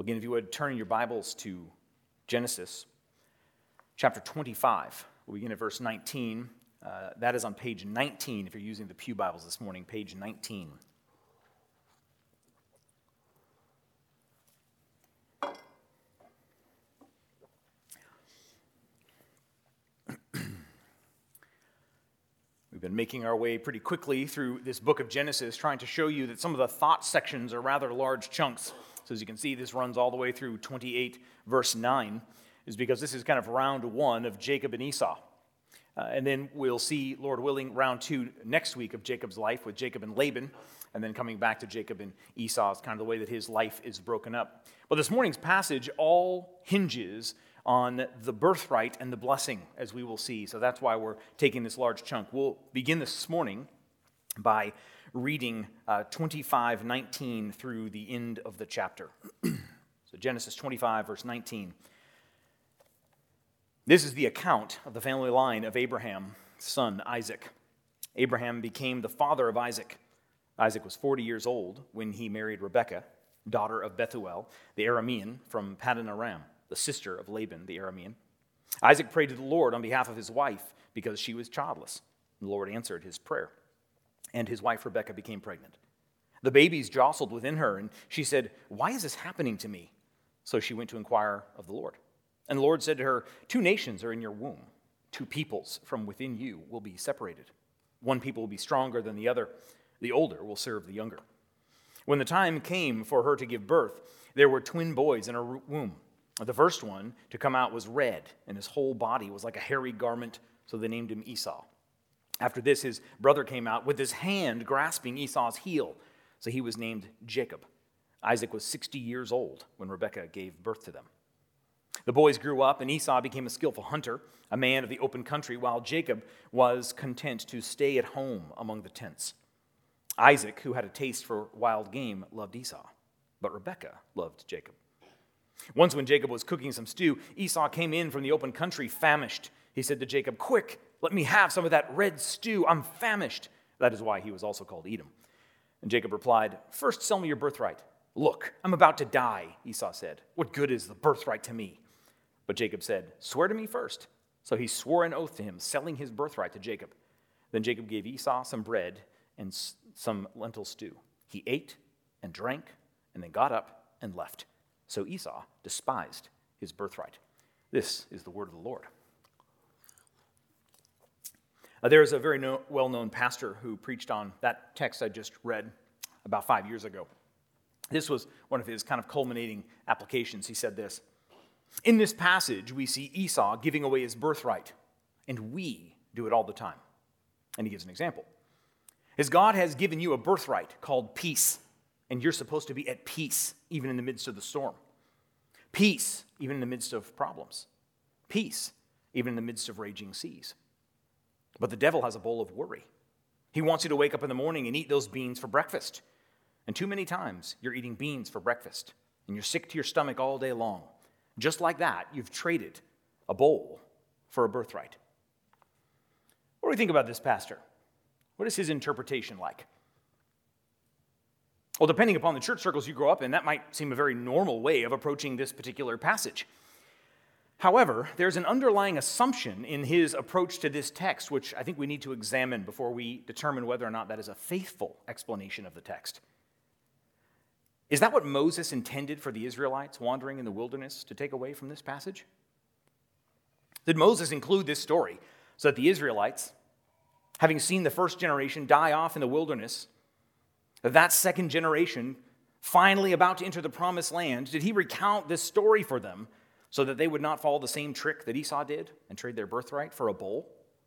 Well, again, if you would turn your Bibles to Genesis chapter 25. We'll begin at verse 19. That is on page 19 if you're using the Pew Bibles this morning, page 19. We've been making our way pretty quickly through this book of Genesis, trying to show you that some of the thought sections are rather large chunks. So as you can see, this runs all the way through 28, verse 9, is because this is kind of round one of Jacob and Esau. And then we'll see, Lord willing, round two next week of Jacob's life with Jacob and Laban, and then coming back to Jacob and Esau is kind of the way that his life is broken up. But this morning's passage all hinges on the birthright and the blessing, as we will see. So that's why we're taking this large chunk. We'll begin this morning by reading 25:19 through the end of the chapter. So Genesis 25, verse 19. This is the account of the family line of Abraham's son Isaac. Abraham became the father of Isaac. Isaac was 40 years old when he married Rebekah, daughter of Bethuel, the Aramean from Paddan Aram, the sister of Laban, the Aramean. Isaac prayed to the Lord on behalf of his wife because she was childless. The Lord answered his prayer, and his wife Rebekah became pregnant. The babies jostled within her, and she said, "Why is this happening to me?" So she went to inquire of the Lord. And the Lord said to her, "Two nations are in your womb. Two peoples from within you will be separated. One people will be stronger than the other. The older will serve the younger." When the time came for her to give birth, there were twin boys in her womb. The first one to come out was red, and his whole body was like a hairy garment, so they named him Esau. After this, his brother came out with his hand grasping Esau's heel, so he was named Jacob. Isaac was 60 years old when Rebekah gave birth to them. The boys grew up, and Esau became a skillful hunter, a man of the open country, while Jacob was content to stay at home among the tents. Isaac, who had a taste for wild game, loved Esau, but Rebekah loved Jacob. Once when Jacob was cooking some stew, Esau came in from the open country famished. He said to Jacob, "Quick, let me have some of that red stew. I'm famished." That is why he was also called Edom. And Jacob replied, "First sell me your birthright." "Look, I'm about to die," Esau said. "What good is the birthright to me?" But Jacob said, "Swear to me first." So he swore an oath to him, selling his birthright to Jacob. Then Jacob gave Esau some bread and some lentil stew. He ate and drank and then got up and left. So Esau despised his birthright. This is the word of the Lord. There is a very well-known pastor who preached on that text I just read about 5 years ago. This was one of his kind of culminating applications. He said this: "In this passage, we see Esau giving away his birthright, and we do it all the time." And he gives an example. As God has given you a birthright called peace, and you're supposed to be at peace even in the midst of the storm. Peace even in the midst of problems. Peace even in the midst of raging seas. But the devil has a bowl of worry. He wants you to wake up in the morning and eat those beans for breakfast. And too many times you're eating beans for breakfast, and you're sick to your stomach all day long. Just like that, you've traded a bowl for a birthright. What do we think about this pastor? What is his interpretation like? Well, depending upon the church circles you grow up in, that might seem a very normal way of approaching this particular passage. However, there's an underlying assumption in his approach to this text, which I think we need to examine before we determine whether or not that is a faithful explanation of the text. Is that what Moses intended for the Israelites wandering in the wilderness to take away from this passage? Did Moses include this story so that the Israelites, having seen the first generation die off in the wilderness, that second generation, finally about to enter the promised land, did he recount this story for them so that they would not follow the same trick that Esau did and trade their birthright for a bowl?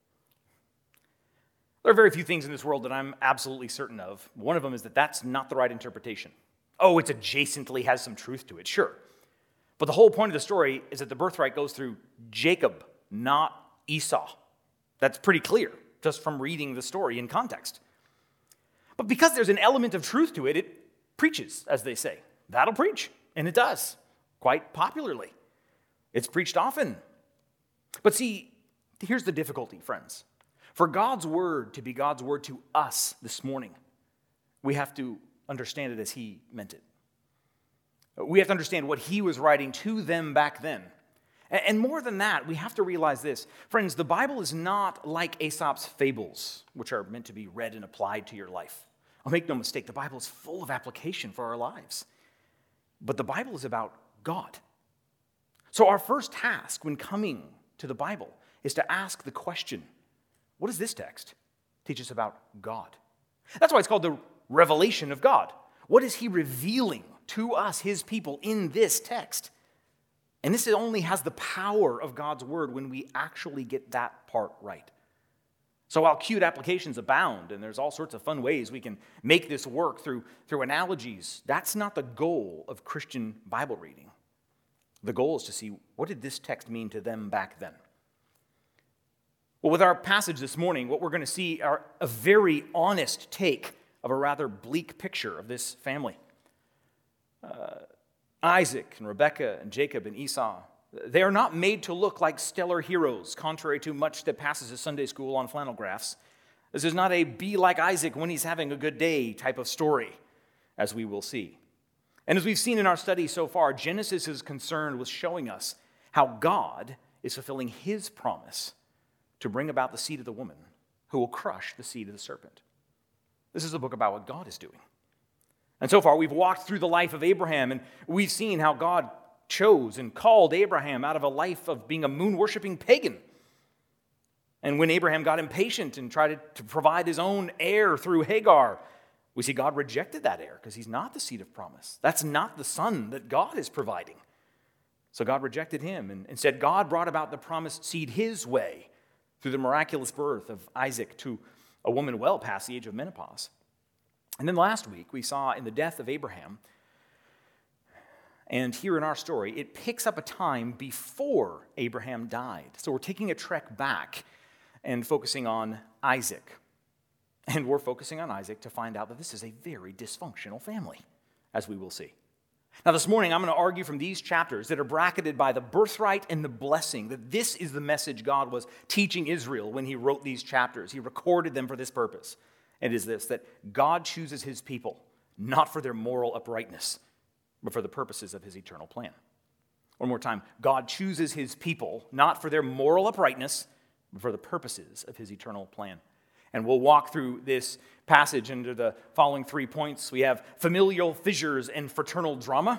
There are very few things in this world that I'm absolutely certain of. One of them is that that's not the right interpretation. Oh, it's adjacently has some truth to it, sure. But the whole point of the story is that the birthright goes through Jacob, not Esau. That's pretty clear just from reading the story in context. But because there's an element of truth to it, it preaches, as they say. That'll preach, and it does, quite popularly. It's preached often. But see, here's the difficulty, friends. For God's word to be God's word to us this morning, we have to understand it as he meant it. We have to understand what he was writing to them back then. And more than that, we have to realize this. Friends, the Bible is not like Aesop's fables, which are meant to be read and applied to your life. I'll make no mistake, the Bible is full of application for our lives. But the Bible is about God. So our first task when coming to the Bible is to ask the question, what does this text teach us about God? That's why it's called the revelation of God. What is he revealing to us, his people, in this text? And this only has the power of God's word when we actually get that part right. So while cute applications abound, and there's all sorts of fun ways we can make this work through analogies, that's not the goal of Christian Bible reading. The goal is to see, what did this text mean to them back then? Well, with our passage this morning, what we're going to see are a very honest take of a rather bleak picture of this family. Isaac and Rebekah and Jacob and Esau, they are not made to look like stellar heroes, contrary to much that passes as Sunday school on flannel graphs. This is not a be like Isaac when he's having a good day type of story, as we will see. And as we've seen in our study so far, Genesis is concerned with showing us how God is fulfilling his promise to bring about the seed of the woman who will crush the seed of the serpent. This is a book about what God is doing. And so far, we've walked through the life of Abraham, and we've seen how God chose and called Abraham out of a life of being a moon-worshiping pagan. And when Abraham got impatient and tried to provide his own heir through Hagar, we see God rejected that heir because he's not the seed of promise. That's not the son that God is providing. So God rejected him, and instead God brought about the promised seed his way through the miraculous birth of Isaac to a woman well past the age of menopause. And then last week, we saw in the death of Abraham, and here in our story, it picks up a time before Abraham died. So we're taking a trek back and focusing on Isaac. And we're focusing on Isaac to find out that this is a very dysfunctional family, as we will see. Now this morning, I'm going to argue from these chapters that are bracketed by the birthright and the blessing, that this is the message God was teaching Israel when he wrote these chapters. He recorded them for this purpose. It is this, that God chooses his people, not for their moral uprightness, but for the purposes of his eternal plan. One more time. God chooses his people, not for their moral uprightness, but for the purposes of his eternal plan. And we'll walk through this passage under the following 3 points. We have familial fissures and fraternal drama,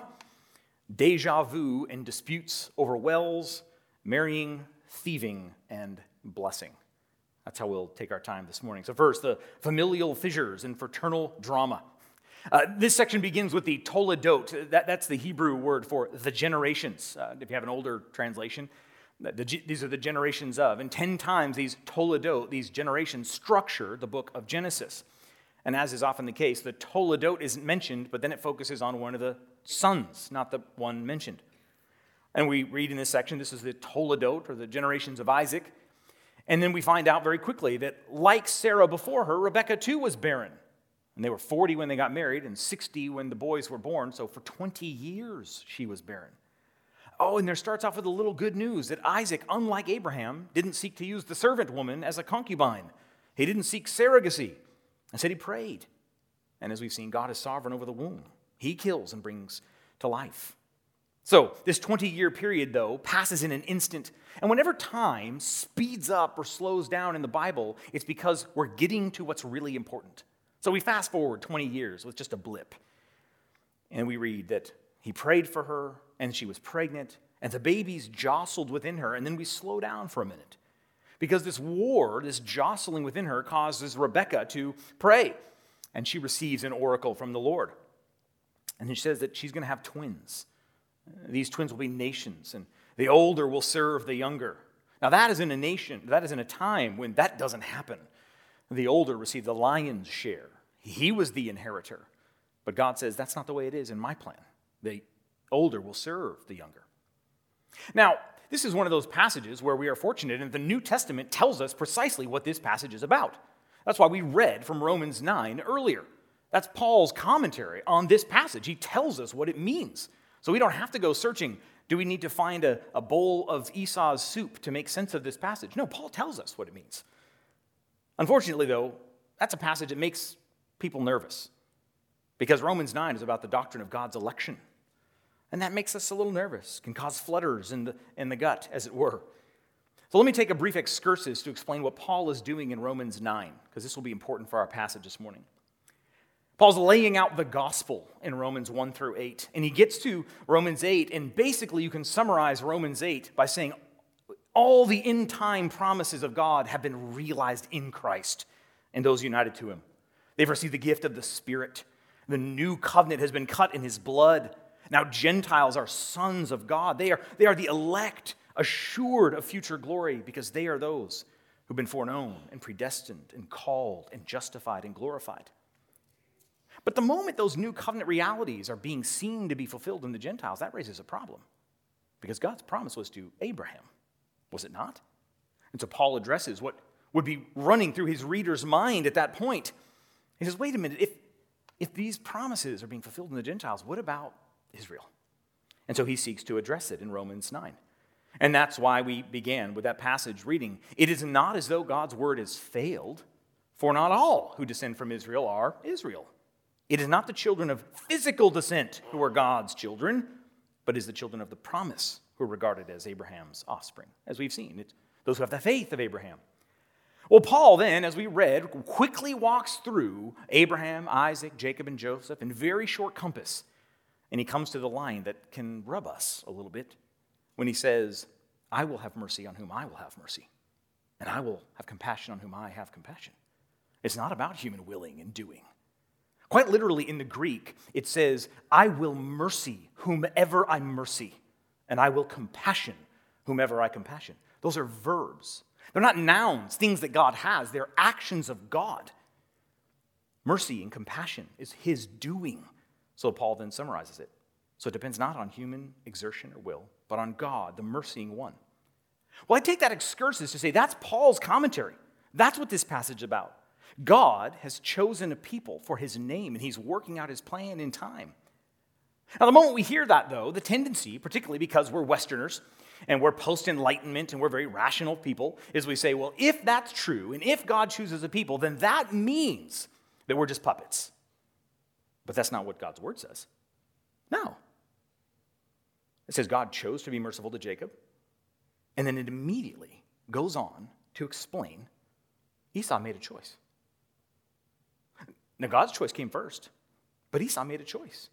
deja vu and disputes over wells, marrying, thieving, and blessing. That's how we'll take our time this morning. So first, the familial fissures and fraternal drama. This section begins with the toledot. That's the Hebrew word for the generations. If you have an older translation, these are the generations of. And 10 times these toledot, these generations, structure the book of Genesis. And as is often the case, the toledot isn't mentioned, but then it focuses on one of the sons, not the one mentioned. And we read in this section, this is the toledot, or the generations of Isaac. And then we find out very quickly that, like Sarah before her, Rebekah too was barren. And they were 40 when they got married and 60 when the boys were born. So for 20 years, she was barren. Oh, and there starts off with a little good news that Isaac, unlike Abraham, didn't seek to use the servant woman as a concubine. He didn't seek surrogacy. Instead, he prayed. And as we've seen, God is sovereign over the womb. He kills and brings to life. So this 20-year period, though, passes in an instant. And whenever time speeds up or slows down in the Bible, it's because we're getting to what's really important. So we fast forward 20 years with just a blip. And we read that he prayed for her, and she was pregnant, and the babies jostled within her. And then we slow down for a minute. Because this war, this jostling within her, causes Rebekah to pray. And she receives an oracle from the Lord. And she says that she's going to have twins. These twins will be nations, and the older will serve the younger. Now that is in a time when that doesn't happen. The older receive the lion's share. He was the inheritor. But God says that's not the way it is in my plan. The older will serve the younger. Now, this is one of those passages where we are fortunate, and the New Testament tells us precisely what this passage is about. That's why we read from Romans 9 earlier. That's Paul's commentary on this passage. He tells us what it means. So we don't have to go searching. Do we need to find a bowl of Esau's soup to make sense of this passage? No, Paul tells us what it means. Unfortunately, though, that's a passage that makes people nervous because Romans 9 is about the doctrine of God's election. And that makes us a little nervous, can cause flutters in the gut, as it were. So let me take a brief excursus to explain what Paul is doing in Romans 9, because this will be important for our passage this morning. Paul's laying out the gospel in Romans 1 through 8, and he gets to Romans 8, and basically you can summarize Romans 8 by saying all the end-time promises of God have been realized in Christ and those united to him. They've received the gift of the Spirit. The new covenant has been cut in his blood. Now Gentiles are sons of God. They are the elect, assured of future glory, because they are those who've been foreknown and predestined and called and justified and glorified. But the moment those new covenant realities are being seen to be fulfilled in the Gentiles, that raises a problem. Because God's promise was to Abraham, was it not? And so Paul addresses what would be running through his reader's mind at that point. He says, wait a minute, if these promises are being fulfilled in the Gentiles, what about Israel? And so he seeks to address it in Romans 9. And that's why we began with that passage reading. It is not as though God's word has failed, for not all who descend from Israel are Israel. It is not the children of physical descent who are God's children, but is the children of the promise who are regarded as Abraham's offspring. As we've seen, it's those who have the faith of Abraham. Well, Paul then, as we read, quickly walks through Abraham, Isaac, Jacob, and Joseph in very short compass. And he comes to the line that can rub us a little bit when he says, I will have mercy on whom I will have mercy, and I will have compassion on whom I have compassion. It's not about human willing and doing. Quite literally in the Greek, it says, I will mercy whomever I mercy, and I will compassion whomever I compassion. Those are verbs. They're not nouns, things that God has. They're actions of God. Mercy and compassion is his doing. So Paul then summarizes it. So it depends not on human exertion or will, but on God, the mercying one. Well, I take that excursus to say that's Paul's commentary. That's what this passage is about. God has chosen a people for his name, and he's working out his plan in time. Now, the moment we hear that, though, the tendency, particularly because we're Westerners, and we're post-Enlightenment, and we're very rational people, is we say, well, if that's true, and if God chooses a people, then that means that we're just puppets. But that's not what God's word says. No. It says God chose to be merciful to Jacob, and then it immediately goes on to explain Esau made a choice. Now, God's choice came first, but Esau made a choice.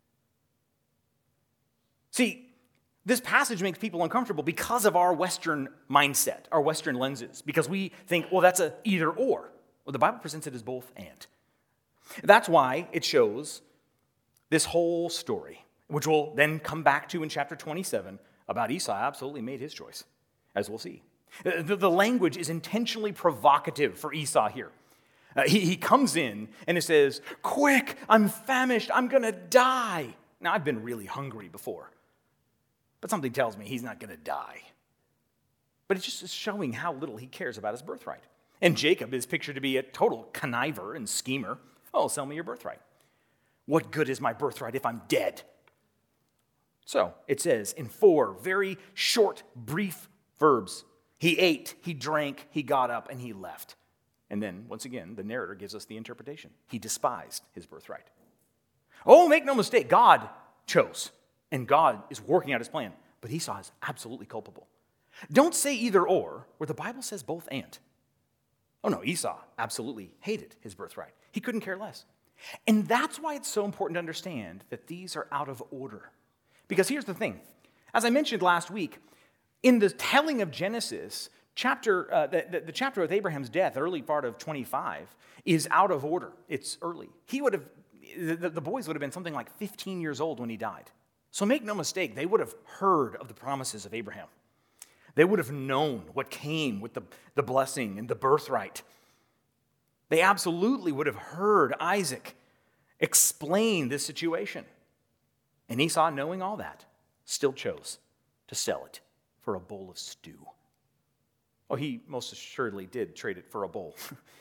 See, this passage makes people uncomfortable because of our Western mindset, our Western lenses, because we think, well, that's a either or. Well, the Bible presents it as both and. That's why it shows this whole story, which we'll then come back to in chapter 27, about Esau absolutely made his choice, as we'll see. The language is intentionally provocative for Esau here. He comes in and it says, quick, I'm famished, I'm going to die. Now, I've been really hungry before, but something tells me he's not going to die. But it's just showing how little he cares about his birthright. And Jacob is pictured to be a total conniver and schemer. Oh, sell me your birthright. What good is my birthright if I'm dead? So it says in 4 very short, brief verbs, he ate, he drank, he got up, and he left. And then, once again, the narrator gives us the interpretation. He despised his birthright. Oh, make no mistake, God chose, and God is working out his plan. But Esau is absolutely culpable. Don't say either or, where the Bible says both and. Oh no, Esau absolutely hated his birthright. He couldn't care less. And that's why it's so important to understand that these are out of order. Because here's the thing. As I mentioned last week, in the telling of Genesis, the chapter with Abraham's death, the early part of 25, is out of order. It's early. The boys would have been something like 15 years old when he died. So make no mistake, they would have heard of the promises of Abraham. They would have known what came with the blessing and the birthright. They absolutely would have heard Isaac explain this situation. And Esau, knowing all that, still chose to sell it for a bowl of stew. Well, he most assuredly did trade it for a bowl.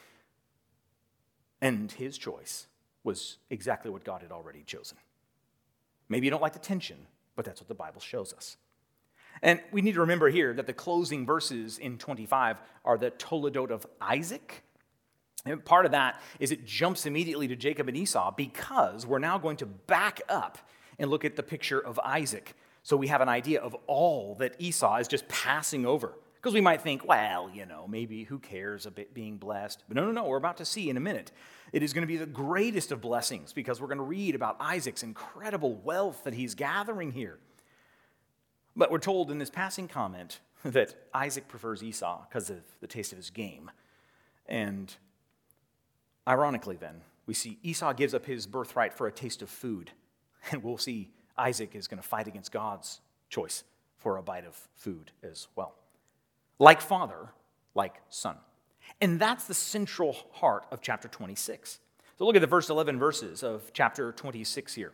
And his choice was exactly what God had already chosen. Maybe you don't like the tension, but that's what the Bible shows us. And we need to remember here that the closing verses in 25 are the Toledot of Isaac. And part of that is it jumps immediately to Jacob and Esau because we're now going to back up and look at the picture of Isaac. So we have an idea of all that Esau is just passing over. Because we might think, well, maybe who cares a bit being blessed? But no, we're about to see in a minute. It is going to be the greatest of blessings because we're going to read about Isaac's incredible wealth that he's gathering here. But we're told in this passing comment that Isaac prefers Esau because of the taste of his game. And ironically then, we see Esau gives up his birthright for a taste of food. And we'll see Isaac is going to fight against God's choice for a bite of food as well. Like father, like son. And that's the central heart of chapter 26. So look at the first 11 verses of chapter 26 here.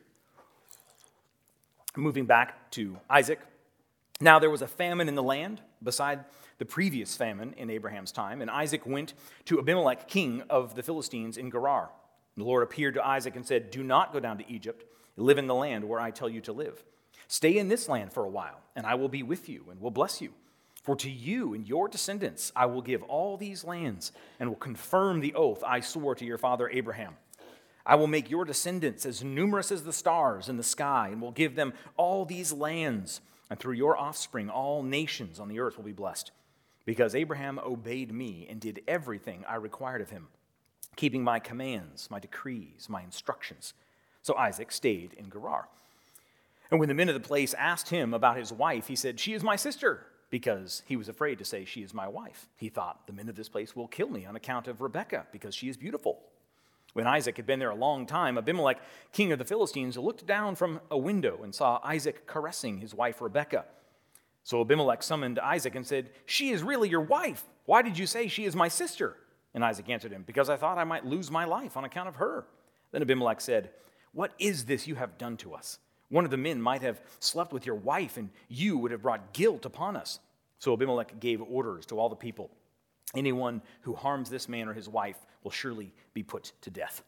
Moving back to Isaac. Now there was a famine in the land beside the previous famine in Abraham's time, and Isaac went to Abimelech, king of the Philistines in Gerar. The Lord appeared to Isaac and said, "Do not go down to Egypt. Live in the land where I tell you to live. Stay in this land for a while, and I will be with you and will bless you. For to you and your descendants I will give all these lands and will confirm the oath I swore to your father Abraham. I will make your descendants as numerous as the stars in the sky and will give them all these lands. And through your offspring all nations on the earth will be blessed. Because Abraham obeyed me and did everything I required of him, keeping my commands, my decrees, my instructions." So Isaac stayed in Gerar. And when the men of the place asked him about his wife, he said, "She is my sister," because he was afraid to say, "She is my wife." He thought, "The men of this place will kill me on account of Rebekah, because she is beautiful." When Isaac had been there a long time, Abimelech, king of the Philistines, looked down from a window and saw Isaac caressing his wife Rebekah. So Abimelech summoned Isaac and said, "She is really your wife. Why did you say she is my sister?" And Isaac answered him, "Because I thought I might lose my life on account of her." Then Abimelech said, "What is this you have done to us? One of the men might have slept with your wife, and you would have brought guilt upon us." So Abimelech gave orders to all the people. "Anyone who harms this man or his wife will surely be put to death."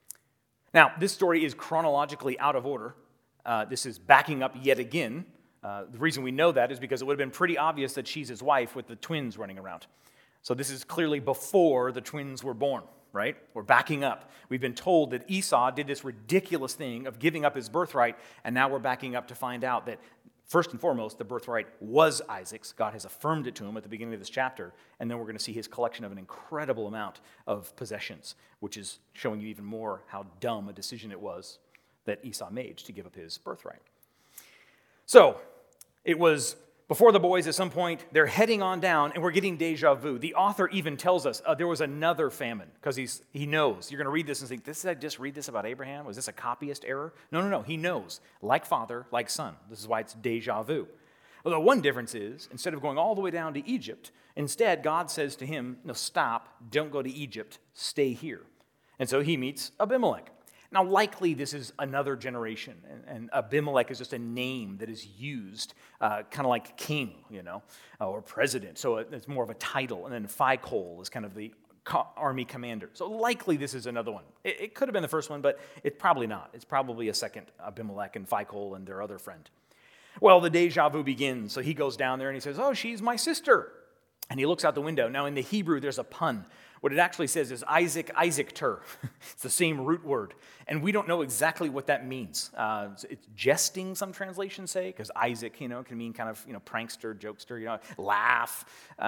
Now, this story is chronologically out of order. This is backing up yet again. The reason we know that is because it would have been pretty obvious that she's his wife with the twins running around. So this is clearly before the twins were born, right? We're backing up. We've been told that Esau did this ridiculous thing of giving up his birthright, and now we're backing up to find out that first and foremost, the birthright was Isaac's. God has affirmed it to him at the beginning of this chapter, and then we're going to see his collection of an incredible amount of possessions, which is showing you even more how dumb a decision it was that Esau made to give up his birthright. So, it was before the boys at some point, they're heading on down, and we're getting deja vu. The author even tells us there was another famine, because he knows. You're going to read this and think, did I just read this about Abraham? Was this a copyist error? No. He knows. Like father, like son. This is why it's deja vu. Well, the one difference is, instead of going all the way down to Egypt, instead God says to him, "No, stop. Don't go to Egypt. Stay here." And so he meets Abimelech. Now, likely this is another generation, and Abimelech is just a name that is used, kind of like king, or president. So it's more of a title. And then Phicol is kind of the army commander. So likely this is another one. It could have been the first one, but it's probably not. It's probably a second Abimelech and Phicol and their other friend. Well, the deja vu begins. So he goes down there and he says, "Oh, she's my sister." And he looks out the window. Now, in the Hebrew, there's a pun. What it actually says is Isaac-ter. It's the same root word. And we don't know exactly what that means. It's jesting, some translations say, because Isaac, can mean kind of, prankster, jokester, laugh.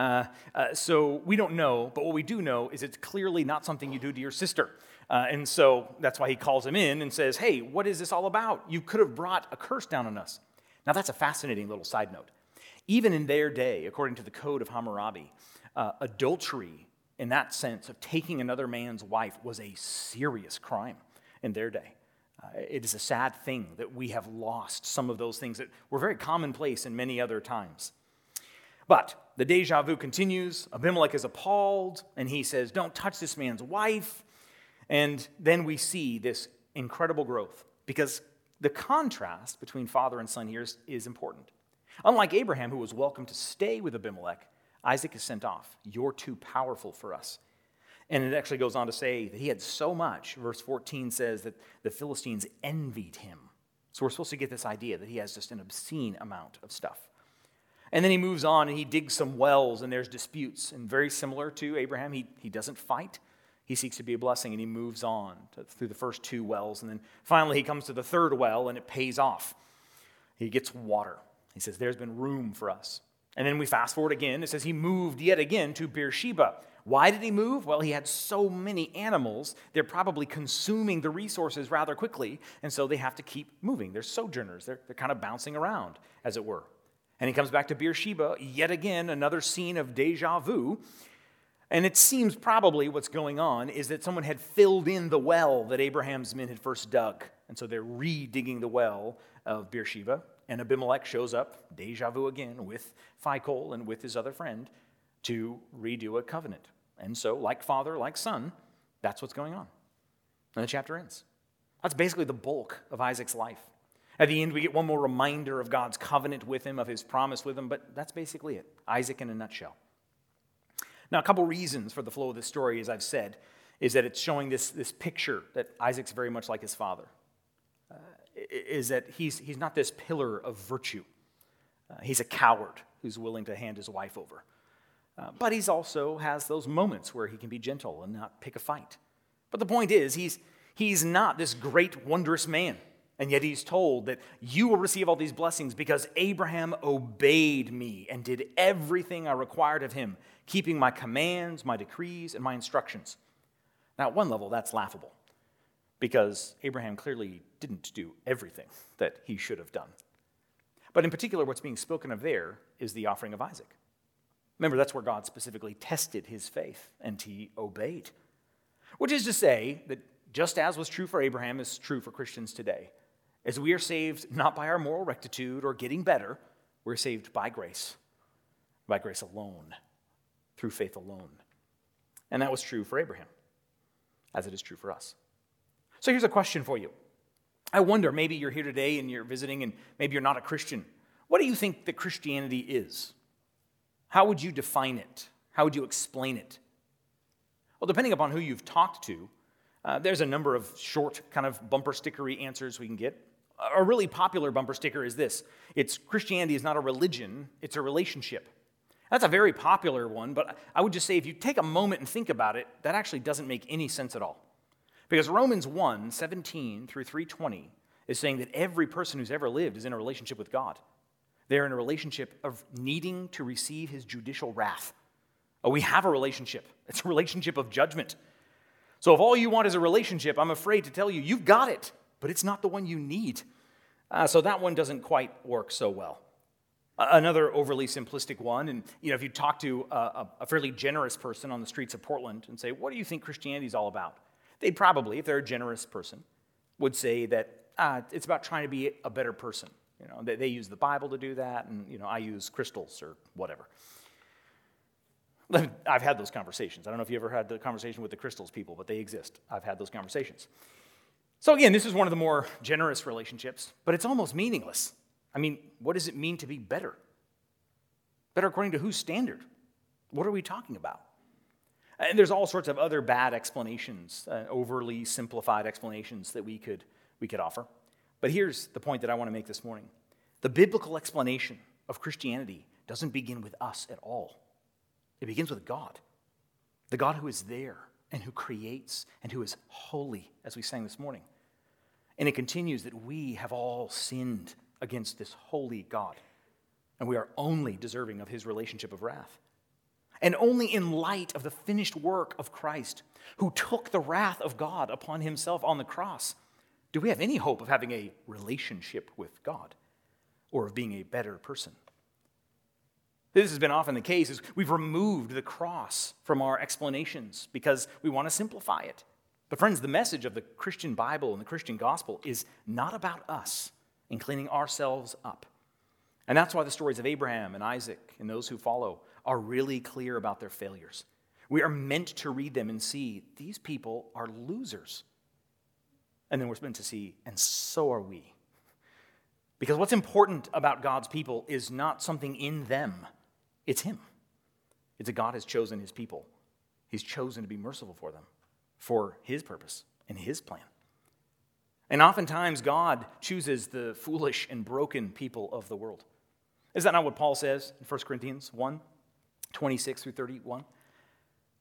So we don't know, but what we do know is it's clearly not something you do to your sister. And so that's why he calls him in and says, "Hey, what is this all about? You could have brought a curse down on us." Now, that's a fascinating little side note. Even in their day, according to the Code of Hammurabi, adultery, in that sense of taking another man's wife, was a serious crime in their day. It is a sad thing that we have lost some of those things that were very commonplace in many other times. But the deja vu continues. Abimelech is appalled, and he says, "Don't touch this man's wife." And then we see this incredible growth, because the contrast between father and son here is important. Unlike Abraham, who was welcome to stay with Abimelech, Isaac is sent off. "You're too powerful for us." And it actually goes on to say that he had so much. Verse 14 says that the Philistines envied him. So we're supposed to get this idea that he has just an obscene amount of stuff. And then he moves on and he digs some wells, and there's disputes. And very similar to Abraham, he doesn't fight. He seeks to be a blessing, and he moves on through the first 2 wells. And then finally he comes to the 3rd well, and it pays off. He gets water. He says, there's been room for us. And then we fast forward again. It says he moved yet again to Beersheba. Why did he move? Well, he had so many animals, they're probably consuming the resources rather quickly, and so they have to keep moving. They're sojourners. They're kind of bouncing around, as it were. And he comes back to Beersheba, yet again, another scene of deja vu. And it seems probably what's going on is that someone had filled in the well that Abraham's men had first dug. And so they're re-digging the well of Beersheba. And Abimelech shows up, deja vu again, with Phicol and with his other friend to redo a covenant. And so, like father, like son, that's what's going on. And the chapter ends. That's basically the bulk of Isaac's life. At the end, we get one more reminder of God's covenant with him, of his promise with him, but that's basically it. Isaac in a nutshell. Now, a couple reasons for the flow of this story, as I've said, is that it's showing this picture that Isaac's very much like his father. Is that he's not this pillar of virtue. He's a coward who's willing to hand his wife over. But he's also has those moments where he can be gentle and not pick a fight. But the point is, he's not this great, wondrous man. And yet he's told that you will receive all these blessings because Abraham obeyed me and did everything I required of him, keeping my commands, my decrees, and my instructions. Now, at one level, that's laughable because Abraham clearly didn't do everything that he should have done. But in particular, what's being spoken of there is the offering of Isaac. Remember, that's where God specifically tested his faith, and he obeyed. Which is to say that just as was true for Abraham is true for Christians today. As we are saved not by our moral rectitude or getting better, we're saved by grace alone, through faith alone. And that was true for Abraham, as it is true for us. So here's a question for you. I wonder, maybe you're here today and you're visiting and maybe you're not a Christian. What do you think that Christianity is? How would you define it? How would you explain it? Well, depending upon who you've talked to, there's a number of short kind of bumper stickery answers we can get. A really popular bumper sticker is this. It's Christianity is not a religion, it's a relationship. That's a very popular one, but I would just say if you take a moment and think about it, that actually doesn't make any sense at all. Because Romans 1:17 through 3:20 is saying that every person who's ever lived is in a relationship with God. They're in a relationship of needing to receive his judicial wrath. We have a relationship. It's a relationship of judgment. So if all you want is a relationship, I'm afraid to tell you, you've got it, but it's not the one you need. So that one doesn't quite work so well. Another overly simplistic one, and if you talk to a fairly generous person on the streets of Portland and say, what do you think Christianity is all about? They'd probably, if they're a generous person, would say that it's about trying to be a better person. They use the Bible to do that, and I use crystals or whatever. I've had those conversations. I don't know if you ever had the conversation with the crystals people, but they exist. I've had those conversations. So again, this is one of the more generous relationships, but it's almost meaningless. I mean, what does it mean to be better? Better according to whose standard? What are we talking about? And there's all sorts of other bad explanations, overly simplified explanations that we could offer. But here's the point that I want to make this morning. The biblical explanation of Christianity doesn't begin with us at all. It begins with God, the God who is there and who creates and who is holy, as we sang this morning. And it continues that we have all sinned against this holy God, and we are only deserving of his relationship of wrath. And only in light of the finished work of Christ, who took the wrath of God upon himself on the cross, do we have any hope of having a relationship with God or of being a better person? This has been often the case, is we've removed the cross from our explanations because we want to simplify it. But friends, the message of the Christian Bible and the Christian gospel is not about us and cleaning ourselves up. And that's why the stories of Abraham and Isaac and those who follow are really clear about their failures. We are meant to read them and see these people are losers. And then we're meant to see, and so are we. Because what's important about God's people is not something in them. It's him. It's that God has chosen his people. He's chosen to be merciful for them, for his purpose and his plan. And oftentimes God chooses the foolish and broken people of the world. Is that not what Paul says in 1 Corinthians 1, 26 through 31?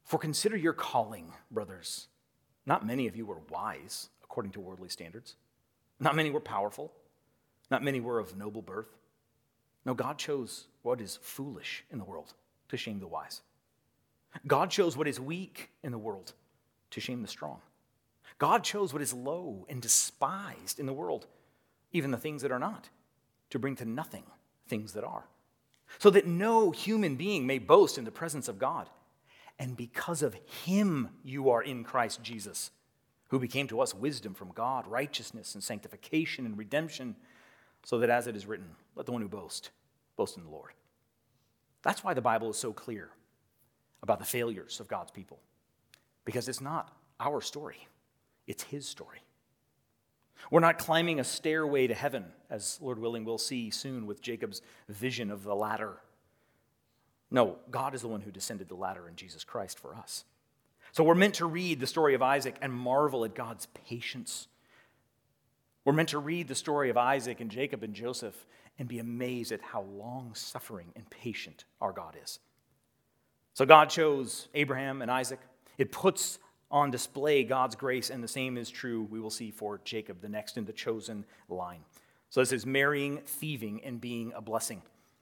For consider your calling, brothers. Not many of you were wise according to worldly standards. Not many were powerful. Not many were of noble birth. No, God chose what is foolish in the world to shame the wise. God chose what is weak in the world to shame the strong. God chose what is low and despised in the world, even the things that are not, to bring to nothing things that are, so that no human being may boast in the presence of God. And because of him you are in Christ Jesus, who became to us wisdom from God, righteousness and sanctification and redemption, so that as it is written, let the one who boast, boast in the Lord. That's why the Bible is so clear about the failures of God's people, because it's not our story, it's his story. We're not climbing a stairway to heaven, as Lord willing we'll see soon with Jacob's vision of the ladder. No, God is the one who descended the ladder in Jesus Christ for us. So we're meant to read the story of Isaac and marvel at God's patience. We're meant to read the story of Isaac and Jacob and Joseph and be amazed at how long-suffering and patient our God is. So God chose Abraham and Isaac. It puts on display God's grace, and the same is true, we will see, for Jacob, the next in the chosen line. So this is marrying, thieving, and being a blessing.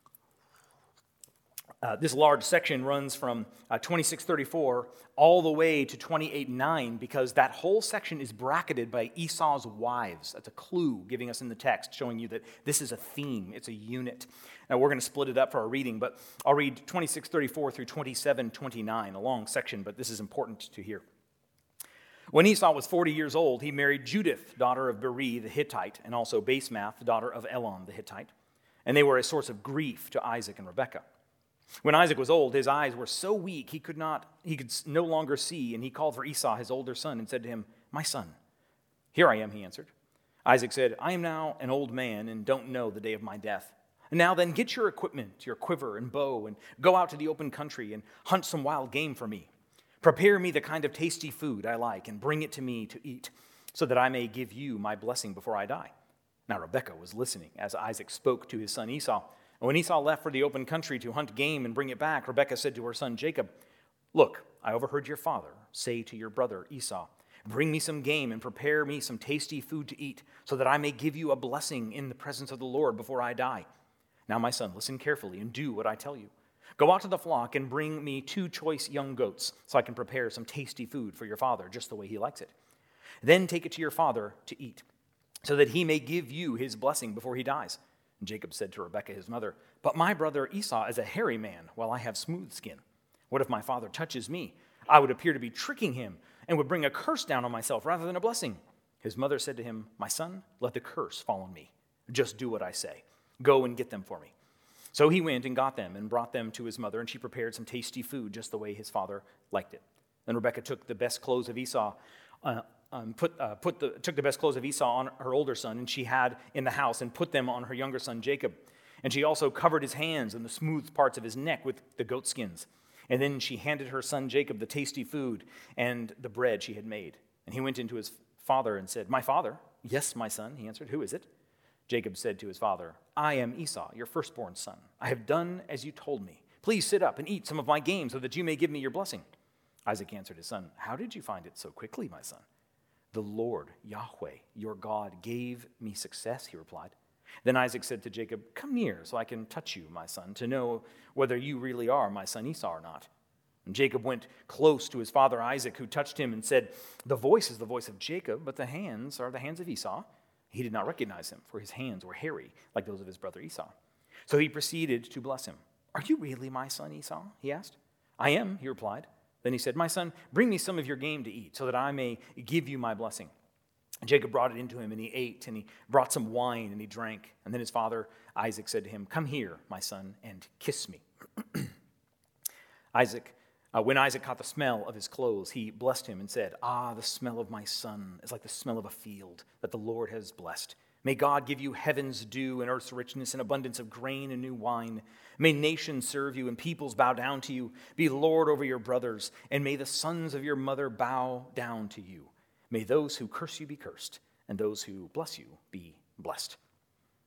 This large section runs from 26:34 all the way to 28:9 because that whole section is bracketed by Esau's wives. That's a clue giving us in the text, showing you that this is a theme, it's a unit. Now we're going to split it up for our reading, but I'll read 26:34 through 27:29, a long section, but this is important to hear. When Esau was 40 years old, he married Judith, daughter of Beri the Hittite, and also Basemath, daughter of Elon the Hittite. And they were a source of grief to Isaac and Rebekah. When Isaac was old, his eyes were so weak he could no longer see, and he called for Esau, his older son, and said to him, "My son." "Here I am," he answered. Isaac said, "I am now an old man and don't know the day of my death. Now then, get your equipment, your quiver and bow, and go out to the open country and hunt some wild game for me. Prepare me the kind of tasty food I like and bring it to me to eat, so that I may give you my blessing before I die." Now Rebekah was listening as Isaac spoke to his son Esau. And when Esau left for the open country to hunt game and bring it back, Rebekah said to her son Jacob, "Look, I overheard your father say to your brother Esau, 'Bring me some game and prepare me some tasty food to eat, so that I may give you a blessing in the presence of the Lord before I die.' Now, my son, listen carefully and do what I tell you. Go out to the flock and bring me 2 choice young goats, so I can prepare some tasty food for your father, just the way he likes it. Then take it to your father to eat, so that he may give you his blessing before he dies." And Jacob said to Rebekah, his mother, "But my brother Esau is a hairy man, while I have smooth skin. What if my father touches me? I would appear to be tricking him and would bring a curse down on myself rather than a blessing." His mother said to him, "My son, let the curse fall on me. Just do what I say. Go and get them for me." So he went and got them and brought them to his mother, and she prepared some tasty food just the way his father liked it. Then Rebekah took the best clothes of Esau took the best clothes of Esau on her older son, and she had in the house, and put them on her younger son Jacob. And she also covered his hands and the smooth parts of his neck with the goat skins. And then she handed her son Jacob the tasty food and the bread she had made. And he went into his father and said, "My father." "Yes, my son," he answered. "Who is it?" Jacob said to his father, "I am Esau, your firstborn son. I have done as you told me. Please sit up and eat some of my game so that you may give me your blessing." Isaac answered his son, "How did you find it so quickly, my son?" "The Lord, Yahweh, your God, gave me success," he replied. Then Isaac said to Jacob, "Come near so I can touch you, my son, to know whether you really are my son Esau or not." And Jacob went close to his father Isaac, who touched him and said, "The voice is the voice of Jacob, but the hands are the hands of Esau." He did not recognize him, for his hands were hairy, like those of his brother Esau. So he proceeded to bless him. "Are you really my son Esau?" he asked. "I am," he replied. Then he said, "My son, bring me some of your game to eat, so that I may give you my blessing." And Jacob brought it into him, and he ate, and he brought some wine, and he drank. And then his father Isaac said to him, "Come here, my son, and kiss me." When Isaac caught the smell of his clothes, he blessed him and said, "Ah, the smell of my son is like the smell of a field that the Lord has blessed. May God give you heaven's dew and earth's richness and abundance of grain and new wine. May nations serve you and peoples bow down to you. Be Lord over your brothers, and may the sons of your mother bow down to you. May those who curse you be cursed, and those who bless you be blessed."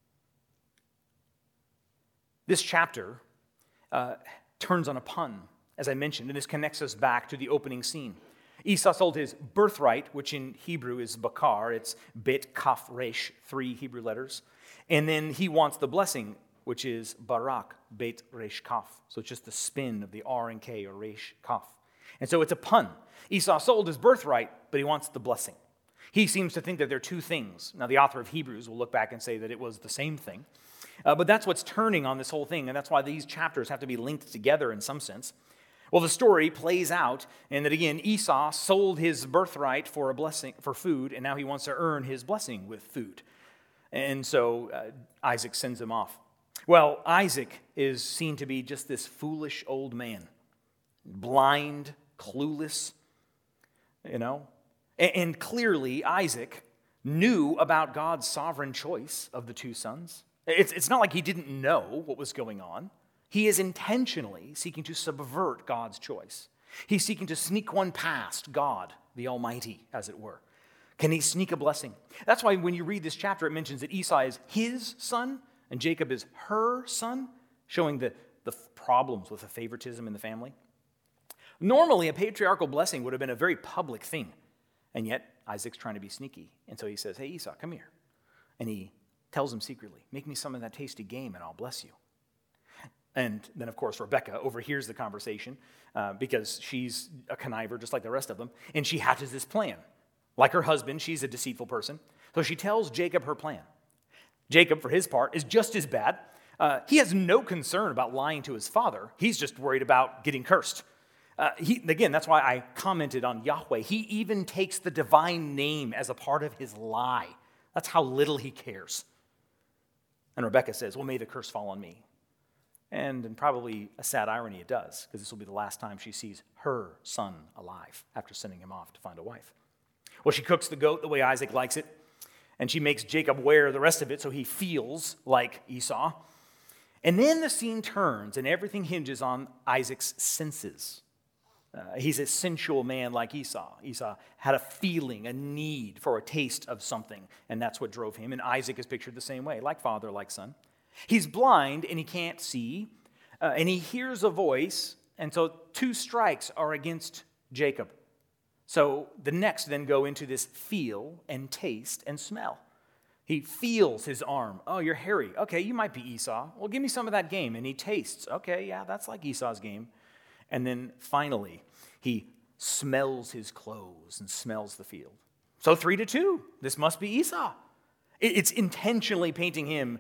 This chapter turns on a pun as I mentioned, and this connects us back to the opening scene. Esau sold his birthright, which in Hebrew is bakar. It's bet, kaf, resh, 3 Hebrew letters. And then he wants the blessing, which is barak, bet, resh, kaf. So it's just the spin of the R and K, or resh, kaf. And so it's a pun. Esau sold his birthright, but he wants the blessing. He seems to think that they're two things. Now, the author of Hebrews will look back and say that it was the same thing. But that's what's turning on this whole thing, and that's why these chapters have to be linked together in some sense. Well, the story plays out, and that again, Esau sold his birthright for a blessing, for food, and now he wants to earn his blessing with food. And so Isaac sends him off. Well, Isaac is seen to be just this foolish old man, blind, clueless, And clearly, Isaac knew about God's sovereign choice of the two sons. It's not like he didn't know what was going on. He is intentionally seeking to subvert God's choice. He's seeking to sneak one past God, the Almighty, as it were. Can he sneak a blessing? That's why when you read this chapter, it mentions that Esau is his son and Jacob is her son, showing the problems with the favoritism in the family. Normally, a patriarchal blessing would have been a very public thing. And yet, Isaac's trying to be sneaky. And so he says, hey, Esau, come here. And he tells him secretly, make me some of that tasty game and I'll bless you. And then, of course, Rebekah overhears the conversation because she's a conniver just like the rest of them. And she hatches this plan. Like her husband, she's a deceitful person. So she tells Jacob her plan. Jacob, for his part, is just as bad. He has no concern about lying to his father. He's just worried about getting cursed. Again, that's why I commented on Yahweh. He even takes the divine name as a part of his lie. That's how little he cares. And Rebekah says, well, may the curse fall on me. And probably a sad irony it does, because this will be the last time she sees her son alive after sending him off to find a wife. Well, she cooks the goat the way Isaac likes it, and she makes Jacob wear the rest of it so he feels like Esau. And then the scene turns, and everything hinges on Isaac's senses. He's a sensual man like Esau. Esau had a feeling, a need for a taste of something, and that's what drove him. And Isaac is pictured the same way, like father, like son. He's blind, and he can't see, and he hears a voice, and so 2 strikes are against Jacob. So the next then go into this feel and taste and smell. He feels his arm. Oh, you're hairy. Okay, you might be Esau. Well, give me some of that game. And he tastes. Okay, yeah, that's like Esau's game. And then finally, he smells his clothes and smells the field. So 3-2, this must be Esau. It's intentionally painting him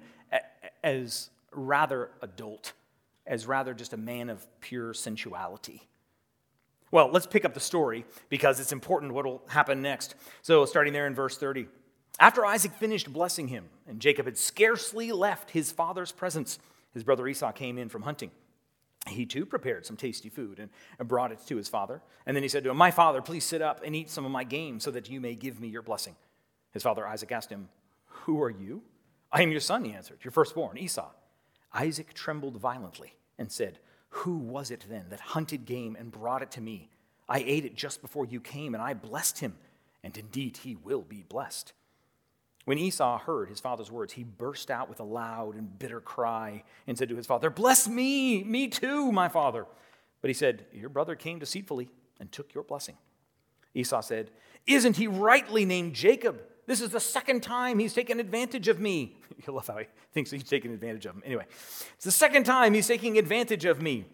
as rather adult, as rather just a man of pure sensuality. Well, let's pick up the story because it's important what will happen next. So starting there in verse 30. After Isaac finished blessing him, and Jacob had scarcely left his father's presence, his brother Esau came in from hunting. He too prepared some tasty food and brought it to his father. And then he said to him, my father, please sit up and eat some of my game so that you may give me your blessing. His father Isaac asked him, who are you? I am your son, he answered, your firstborn, Esau. Isaac trembled violently and said, who was it then that hunted game and brought it to me? I ate it just before you came, and I blessed him, and indeed he will be blessed. When Esau heard his father's words, he burst out with a loud and bitter cry and said to his father, bless me too, my father. But he said, your brother came deceitfully and took your blessing. Esau said, isn't he rightly named Jacob? This is the second time he's taken advantage of me. I love how he thinks he's taking advantage of him. Anyway, it's the second time he's taking advantage of me.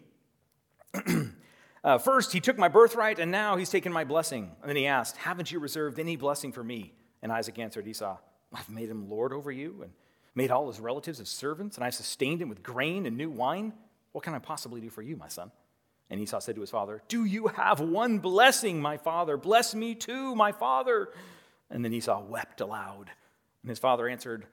First, he took my birthright, and now he's taken my blessing. And then he asked, haven't you reserved any blessing for me? And Isaac answered Esau, I've made him lord over you and made all his relatives as servants, and I've sustained him with grain and new wine. What can I possibly do for you, my son? And Esau said to his father, do you have one blessing, my father? Bless me too, my father. And then Esau wept aloud. And his father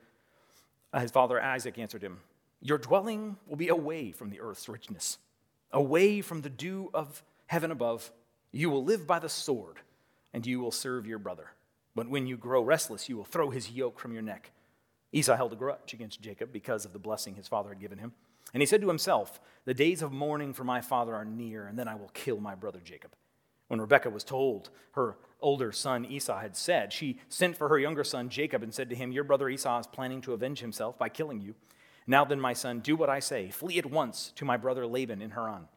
Isaac answered him, your dwelling will be away from the earth's richness, away from the dew of heaven above. You will live by the sword, and you will serve your brother. But when you grow restless, you will throw his yoke from your neck. Esau held a grudge against Jacob because of the blessing his father had given him. And he said to himself, the days of mourning for my father are near, and then I will kill my brother Jacob. When Rebekah was told her older son Esau had said, she sent for her younger son Jacob and said to him, your brother Esau is planning to avenge himself by killing you. Now then, my son, do what I say. Flee at once to my brother Laban in Haran.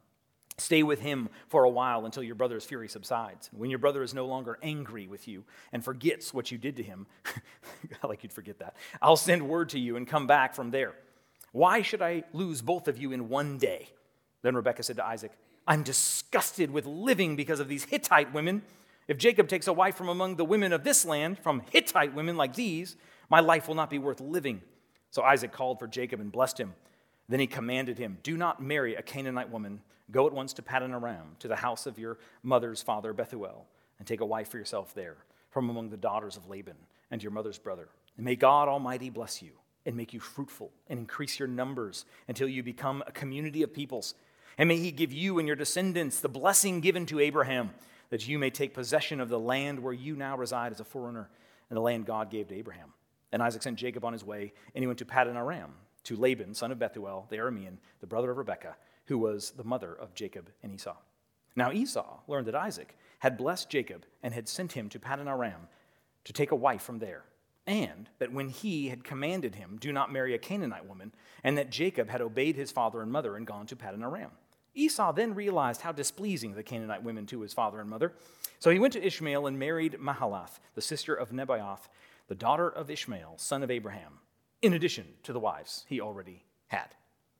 Stay with him for a while until your brother's fury subsides. When your brother is no longer angry with you and forgets what you did to him, like you'd forget that, I'll send word to you and come back from there. Why should I lose both of you in one day?" Then Rebekah said to Isaac, "I'm disgusted with living because of these Hittite women. If Jacob takes a wife from among the women of this land, from Hittite women like these, my life will not be worth living." So Isaac called for Jacob and blessed him. Then he commanded him, "Do not marry a Canaanite woman. Go at once to Paddan Aram, to the house of your mother's father Bethuel, and take a wife for yourself there, from among the daughters of Laban and your mother's brother. And may God Almighty bless you, and make you fruitful, and increase your numbers until you become a community of peoples. And may he give you and your descendants the blessing given to Abraham, that you may take possession of the land where you now reside as a foreigner, and the land God gave to Abraham." And Isaac sent Jacob on his way, and he went to Paddan Aram, to Laban, son of Bethuel, the Aramean, the brother of Rebekah, who was the mother of Jacob and Esau. Now Esau learned that Isaac had blessed Jacob and had sent him to Paddan Aram to take a wife from there, and that when he had commanded him, "Do not marry a Canaanite woman," and that Jacob had obeyed his father and mother and gone to Paddan Aram. Esau then realized how displeasing the Canaanite women to his father and mother. So he went to Ishmael and married Mahalath, the sister of Nebaioth, the daughter of Ishmael, son of Abraham, in addition to the wives he already had.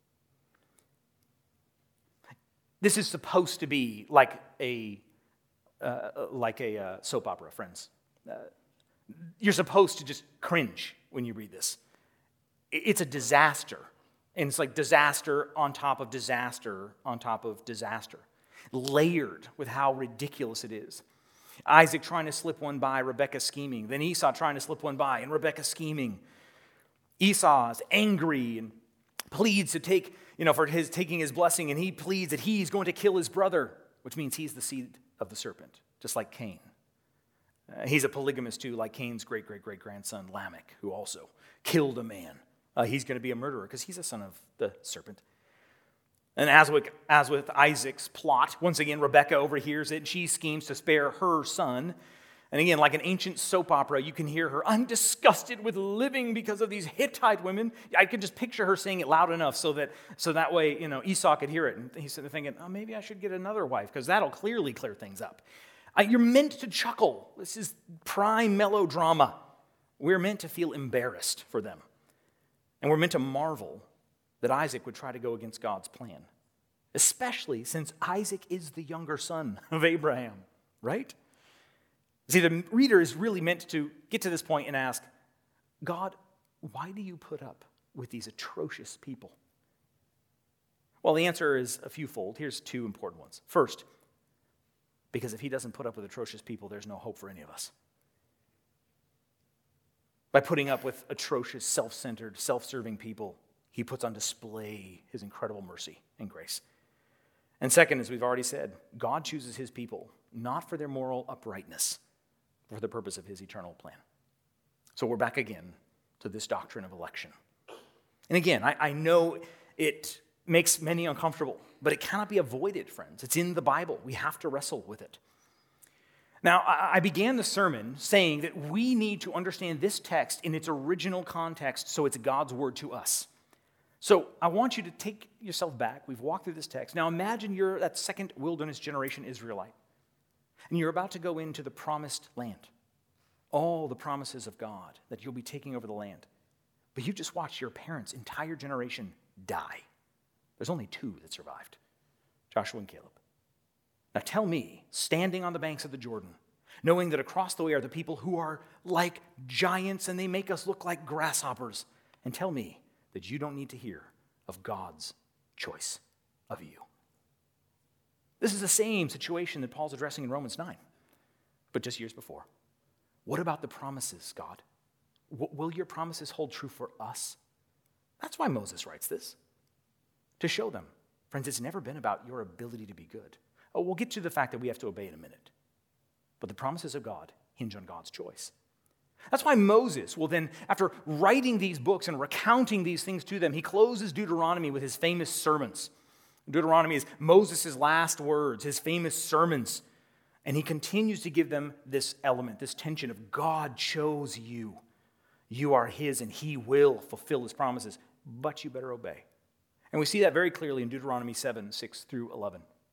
This is supposed to be like a soap opera, friends. You're supposed to just cringe when you read this. It's a disaster. And it's like disaster on top of disaster on top of disaster, layered with how ridiculous it is. Isaac trying to slip one by, Rebekah scheming. Then Esau trying to slip one by, and Rebekah scheming. Esau's angry and pleads to take, for his taking his blessing, and he pleads that he's going to kill his brother, which means he's the seed of the serpent, just like Cain. He's a polygamist too, like Cain's great-great-great-grandson Lamech, who also killed a man. He's going to be a murderer because he's a son of the serpent. And as with Isaac's plot, once again, Rebekah overhears it, and she schemes to spare her son. And again, like an ancient soap opera, you can hear her, "I'm disgusted with living because of these Hittite women." I could just picture her saying it loud enough so that way, Esau could hear it. And he's thinking, "Oh, maybe I should get another wife because that'll clearly clear things up." You're meant to chuckle. This is prime melodrama. We're meant to feel embarrassed for them. And we're meant to marvel that Isaac would try to go against God's plan, especially since Isaac is the younger son of Abraham, right? See, the reader is really meant to get to this point and ask, "God, why do you put up with these atrocious people?" Well, the answer is a fewfold. Here's two important ones. First, because if he doesn't put up with atrocious people, there's no hope for any of us. By putting up with atrocious, self-centered, self-serving people, he puts on display his incredible mercy and grace. And second, as we've already said, God chooses his people not for their moral uprightness, but for the purpose of his eternal plan. So we're back again to this doctrine of election. And again, I know it makes many uncomfortable, but it cannot be avoided, friends. It's in the Bible. We have to wrestle with it. Now, I began the sermon saying that we need to understand this text in its original context so it's God's word to us. So I want you to take yourself back. We've walked through this text. Now imagine you're that second wilderness generation Israelite, and you're about to go into the promised land. All the promises of God that you'll be taking over the land. But you just watched your parents' entire generation die. There's only two that survived, Joshua and Caleb. Now tell me, standing on the banks of the Jordan, knowing that across the way are the people who are like giants and they make us look like grasshoppers, and tell me that you don't need to hear of God's choice of you. This is the same situation that Paul's addressing in Romans 9, but just years before. What about the promises, God? Will your promises hold true for us? That's why Moses writes this, to show them. Friends, it's never been about your ability to be good. Oh, we'll get to the fact that we have to obey in a minute. But the promises of God hinge on God's choice. That's why Moses will then, after writing these books and recounting these things to them, he closes Deuteronomy with his famous sermons. Deuteronomy is Moses' last words, his famous sermons. And he continues to give them this element, this tension of God chose you. You are his and he will fulfill his promises, but you better obey. And we see that very clearly in Deuteronomy 7, 6 through 11.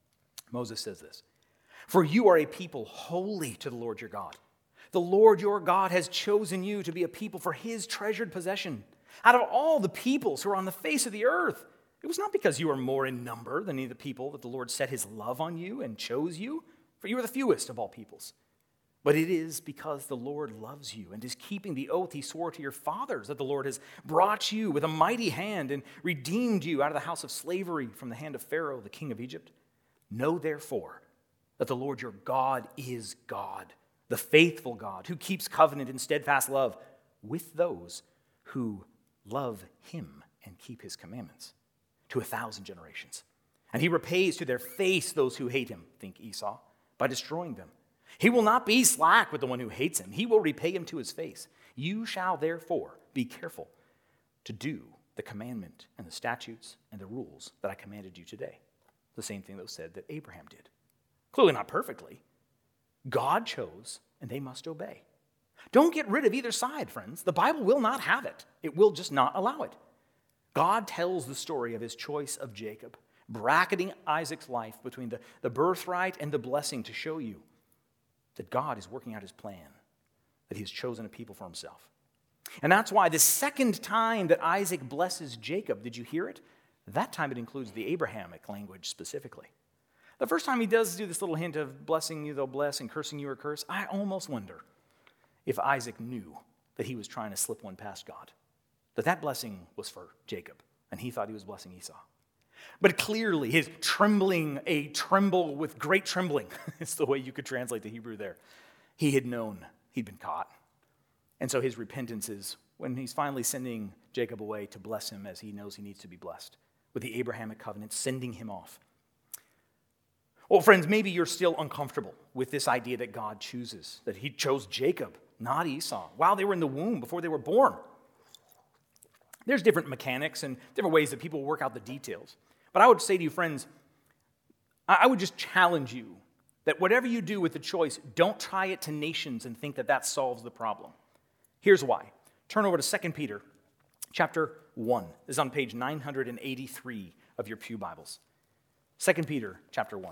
Moses says this, "For you are a people holy to the Lord your God. The Lord your God has chosen you to be a people for his treasured possession. Out of all the peoples who are on the face of the earth, it was not because you are more in number than any of the people that the Lord set his love on you and chose you, for you are the fewest of all peoples. But it is because the Lord loves you and is keeping the oath he swore to your fathers that the Lord has brought you with a mighty hand and redeemed you out of the house of slavery from the hand of Pharaoh, the king of Egypt. Know therefore that the Lord your God is God, the faithful God who keeps covenant and steadfast love with those who love him and keep his commandments to 1,000 generations. And he repays to their face those who hate him," think Esau, "by destroying them. He will not be slack with the one who hates him. He will repay him to his face. You shall therefore be careful to do the commandment and the statutes and the rules that I commanded you today." The same thing that was said that Abraham did. Clearly not perfectly. God chose, and they must obey. Don't get rid of either side, friends. The Bible will not have it. It will just not allow it. God tells the story of his choice of Jacob, bracketing Isaac's life between the birthright and the blessing to show you that God is working out his plan, that he has chosen a people for himself. And that's why the second time that Isaac blesses Jacob, did you hear it? That time it includes the Abrahamic language specifically. The first time he does do this little hint of blessing you, they'll bless, and cursing you or curse, I almost wonder if Isaac knew that he was trying to slip one past God, that blessing was for Jacob, and he thought he was blessing Esau. But clearly, his trembling, a tremble with great trembling, is the way you could translate the Hebrew there. He had known he'd been caught. And so his repentance is when he's finally sending Jacob away to bless him as he knows he needs to be blessed, with the Abrahamic covenant sending him off. Well, friends, maybe you're still uncomfortable with this idea that God chooses, that he chose Jacob, not Esau, while they were in the womb, before they were born. There's different mechanics and different ways that people work out the details. But I would say to you, friends, I would just challenge you that whatever you do with the choice, don't tie it to nations and think that that solves the problem. Here's why. Turn over to 2 Peter chapter 1. This is on page 983 of your pew Bibles. 2 Peter chapter 1.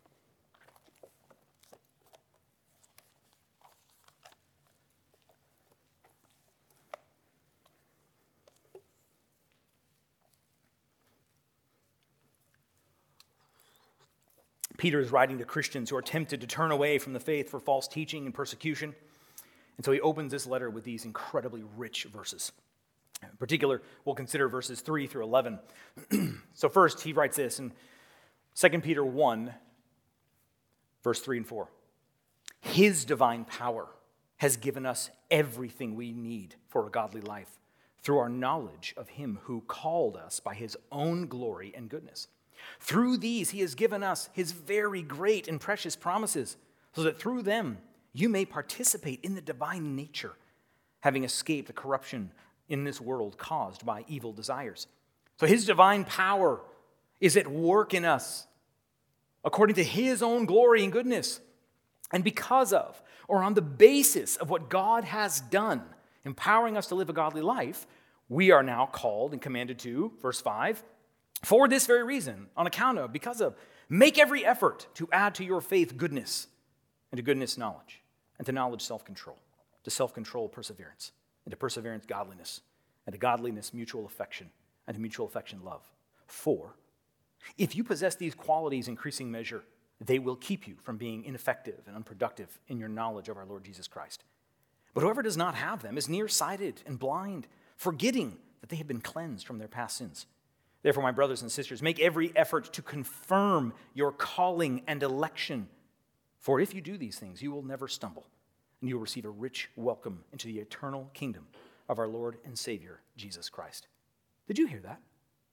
Peter is writing to Christians who are tempted to turn away from the faith for false teaching and persecution. And so he opens this letter with these incredibly rich verses. In particular, we'll consider verses 3 through 11. So first, he writes this in 2 Peter 1, verse 3 and 4. His divine power has given us everything we need for a godly life through our knowledge of him who called us by his own glory and goodness. Through these, he has given us his very great and precious promises, so that through them you may participate in the divine nature, having escaped the corruption in this world caused by evil desires. So his divine power is at work in us, according to his own glory and goodness. And because of, or on the basis of what God has done, empowering us to live a godly life, we are now called and commanded to, verse 5, for this very reason, on account of, because of, make every effort to add to your faith goodness, and to goodness knowledge, and to knowledge self-control, to self-control perseverance, and to perseverance godliness, and to godliness mutual affection, and to mutual affection love. For if you possess these qualities in increasing measure, they will keep you from being ineffective and unproductive in your knowledge of our Lord Jesus Christ. But whoever does not have them is nearsighted and blind, forgetting that they have been cleansed from their past sins. Therefore, my brothers and sisters, make every effort to confirm your calling and election. For if you do these things, you will never stumble, and you will receive a rich welcome into the eternal kingdom of our Lord and Savior, Jesus Christ. Did you hear that?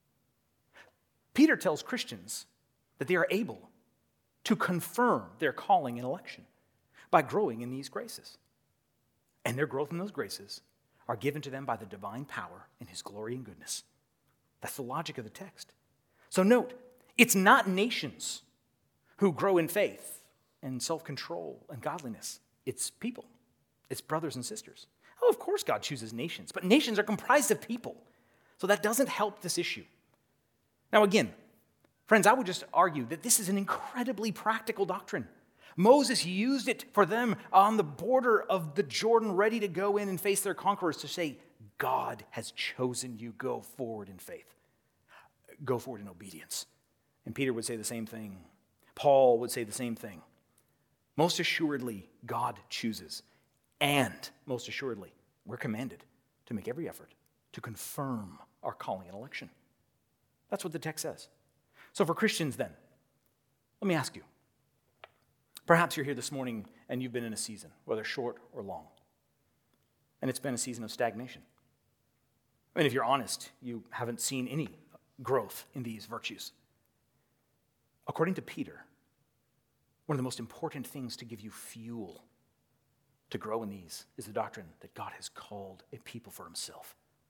Peter tells Christians that they are able to confirm their calling and election by growing in these graces. And their growth in those graces are given to them by the divine power in his glory and goodness. That's the logic of the text. So note, it's not nations who grow in faith and self-control and godliness. It's people. It's brothers and sisters. Oh, of course God chooses nations, but nations are comprised of people. So that doesn't help this issue. Now again, Friends, I would just argue that this is an incredibly practical doctrine. Moses used it for them on the border of the Jordan, ready to go in and face their conquerors, to say, God has chosen you. Go forward in faith. Go forward in obedience. And Peter would say the same thing. Paul would say the same thing. Most assuredly, God chooses. And most assuredly, we're commanded to make every effort to confirm our calling and election. That's what the text says. So for Christians then, let me ask you. Perhaps you're here this morning and you've been in a season, whether short or long. And it's been a season of stagnation. I mean, if you're honest, you haven't seen any growth in these virtues. According to Peter, one of the most important things to give you fuel to grow in these is the doctrine that God has called a people for himself.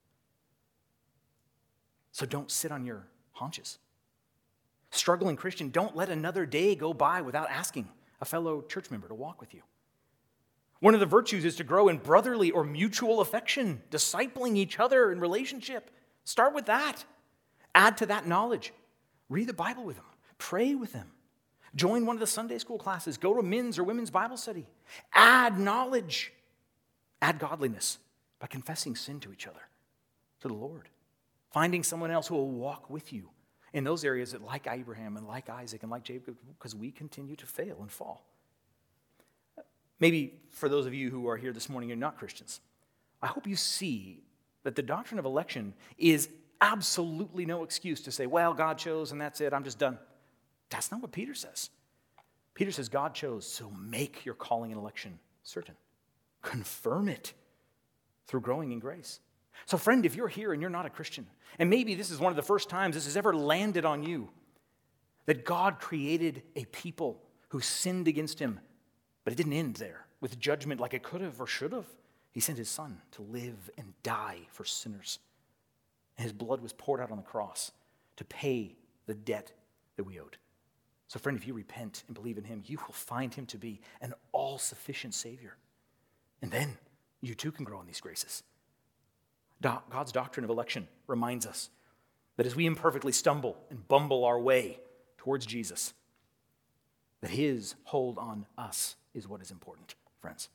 So don't sit on your haunches. Struggling Christian, don't let another day go by without asking a fellow church member to walk with you. One of the virtues is to grow in brotherly or mutual affection, discipling each other in relationship. Start with that. Add to that knowledge. Read the Bible with them. Pray with them. Join one of the Sunday school classes. Go to men's or women's Bible study. Add knowledge. Add godliness by confessing sin to each other, to the Lord. Finding someone else who will walk with you in those areas that, like Abraham and like Isaac and like Jacob, because we continue to fail and fall. Maybe for those of you who are here this morning, you're not Christians. I hope you see that the doctrine of election is absolutely no excuse to say, well, God chose and that's it, I'm just done. That's not what Peter says. Peter says God chose, so make your calling and election certain. Confirm it through growing in grace. So friend, if you're here and you're not a Christian, and maybe this is one of the first times this has ever landed on you, that God created a people who sinned against him, but it didn't end there with judgment like it could have or should have. He sent his son to live and die for sinners. And his blood was poured out on the cross to pay the debt that we owed. So friend, if you repent and believe in him, you will find him to be an all-sufficient Savior. And then you too can grow in these graces. God's doctrine of election reminds us that as we imperfectly stumble and bumble our way towards Jesus, that his hold on us is what is important, friends.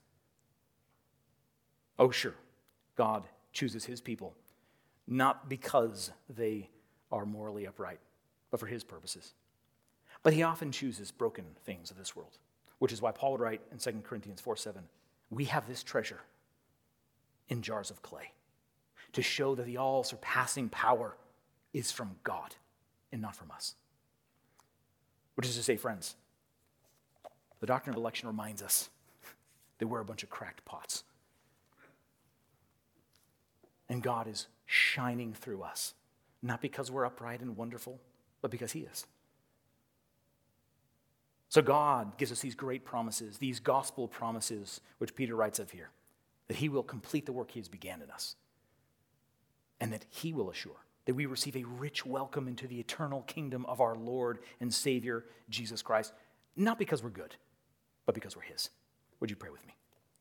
Oh, sure, God chooses his people, not because they are morally upright, but for his purposes. But he often chooses broken things of this world, which is why Paul would write in 2 Corinthians 4:7, we have this treasure in jars of clay, to show that the all-surpassing power is from God and not from us. Which is to say, friends, the doctrine of election reminds us that we're a bunch of cracked pots. And God is shining through us, not because we're upright and wonderful, but because he is. So God gives us these great promises, these gospel promises, which Peter writes of here, that he will complete the work he has began in us. And that he will assure that we receive a rich welcome into the eternal kingdom of our Lord and Savior, Jesus Christ, not because we're good, but because we're his. Would you pray with me?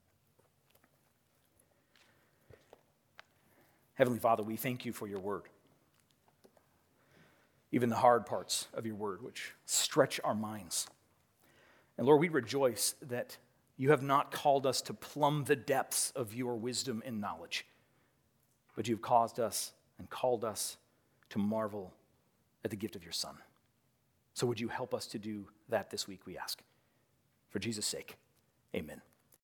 Heavenly Father, we thank you for your word. Even the hard parts of your word, which stretch our minds. And Lord, we rejoice that you have not called us to plumb the depths of your wisdom and knowledge, but you've caused us and called us to marvel at the gift of your Son. So would you help us to do that this week, we ask. For Jesus' sake, amen.